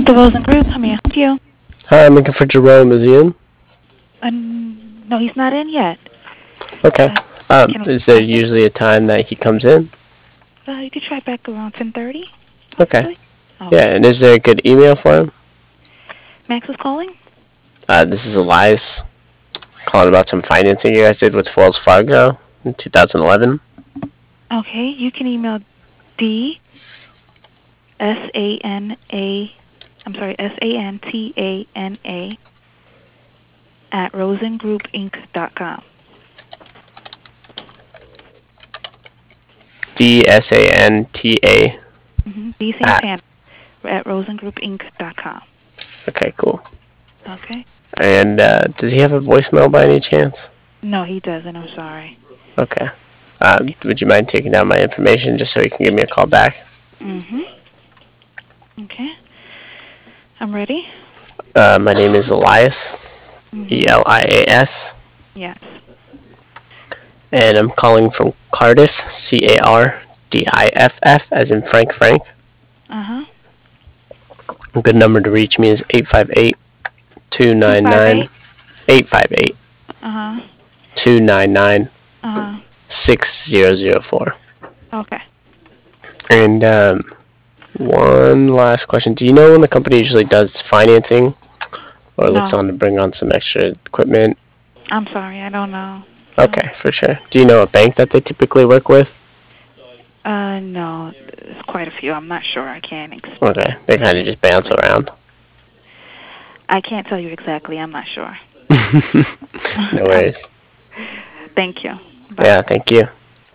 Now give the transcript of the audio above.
the Rosen Group. How may I help you? Hi, I'm looking for Jerome. Is he in? No, he's not in yet. Okay. Can Is there I usually a time that he comes in? you could try back around 10:30, Okay. possibly. Oh, Yeah, and is there a good email for him? Max is calling. This is Elias calling about some financing you guys did with Wells Fargo in 2011. Okay, you can email DSANA. I'm sorry, SANTANA at rosengroupinc.com. DSANTA D at. Santana at rosengroupinc.com. Okay, cool. Okay. And does he have a voicemail by any chance? No, he doesn't. I'm sorry. Okay. Would you mind taking down my information just so he can give me a call back? Okay. I'm ready. My name is Elias, Elias, Yes. and I'm calling from Cardiff, Cardiff, as in Frank. Uh huh. A good number to reach me is 858 299 258. 858 Uh huh. 299 Uh huh. 6004. Okay. And one last question. Do you know when the company usually does financing or looks No, on to bring on some extra equipment? I'm sorry. I don't know. No. Okay, for sure. Do you know a bank that they typically work with? No. There's quite a few. I'm not sure. I can't. Okay, they kind of just bounce around. I can't tell you exactly. I'm not sure. No worries. Thank you. Bye. Yeah, thank you.